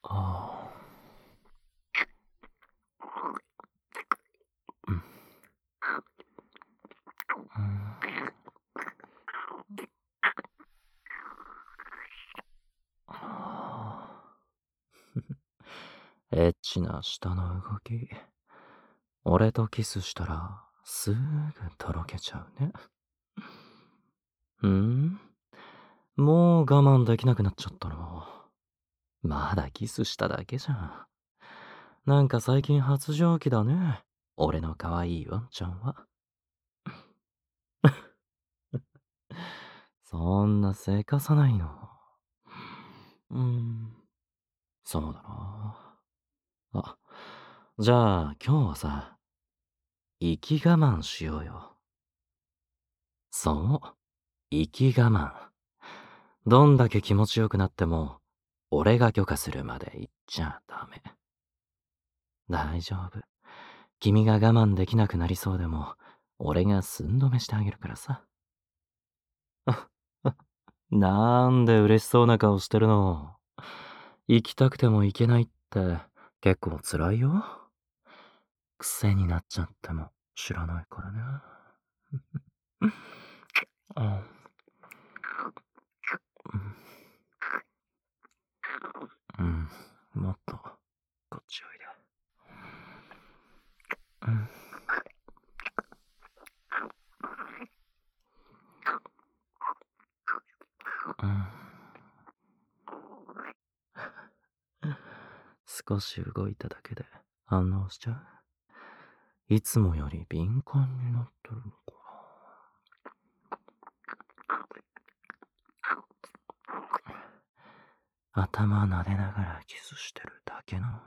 あうん。エッチな舌の動き。俺とキスしたら、すぐとろけちゃうね。もう我慢できなくなっちゃったの。まだキスしただけじゃん。なんか最近発情期だね。俺の可愛いワンちゃんは。そんなせかさないの。そうだな。あ、じゃあ今日はさ、息我慢しようよ。そう、息我慢。どんだけ気持ちよくなっても、俺が許可するまで言っちゃダメ。大丈夫。君が我慢できなくなりそうでも、俺が寸止めしてあげるからさ。なんで嬉しそうな顔してるの？行きたくても行けないって結構辛いよ。癖になっちゃっても知らないからね。あうん、もっとこっちおいで。少し動いただけで反応しちゃう。いつもより敏感になってるのかな。頭撫でながらキスしてるだけなのに。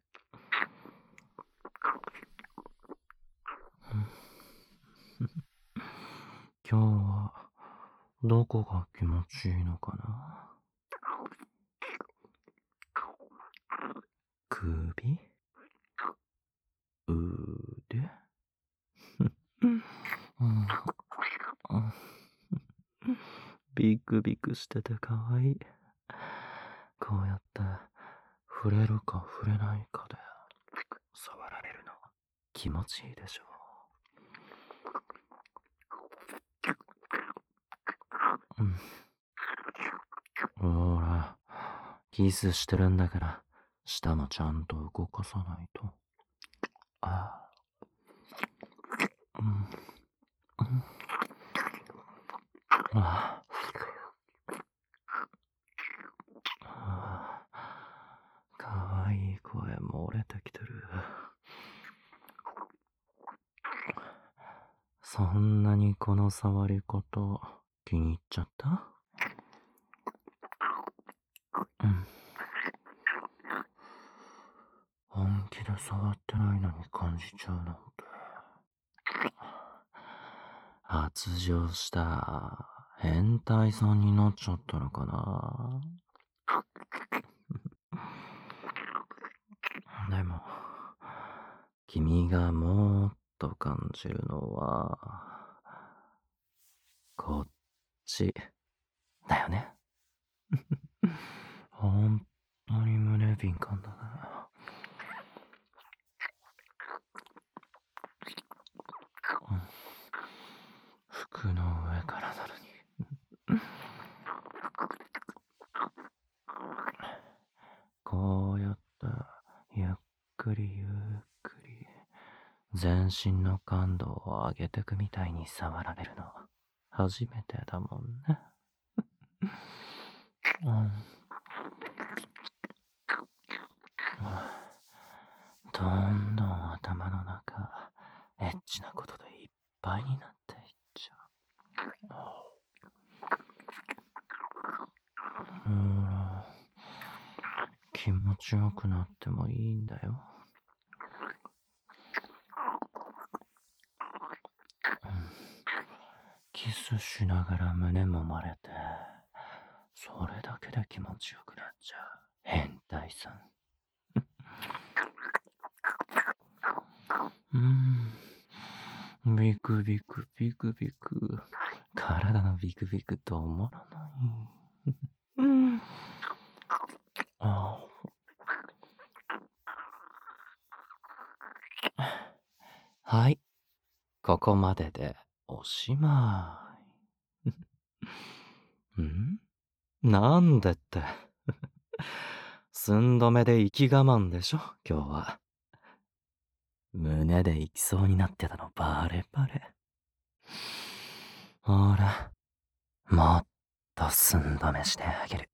今日はどこが気持ちいいのかな。首？腕？ビクビクしててかわいい。こうやって触れるか触れないかで触られるの気持ちいいでしょ。ほら、キスしてるんだから舌もちゃんと動かさないと。ああ、かわいい声漏れてきてる。そんなにこの触り方気に入っちゃった？本気で触ってないのに感じちゃうなんて。発情した変態さんになっちゃったのかな。でも、君がもっと感じるのは、こっちだよね。本当に胸敏感だね。服の上からなのに。こうやってゆっくりゆっくり全身の感度を上げてくみたいに触られるの初めてだもんね。どんどん頭の中エッチなことでいっぱいになっていっちゃう。ほら、気持ちよくなってもいいんだよ。キスしながら胸もまれて、それだけで気持ちよくなっちゃう変態さん。ビクビクビクビク、体のビクビク止まらない。 はい、ここまででおしまい。なんでって。寸止めで息我慢でしょ、今日は。胸で行きそうになってたのバレバレ。ほら、もっと寸止めしてあげる。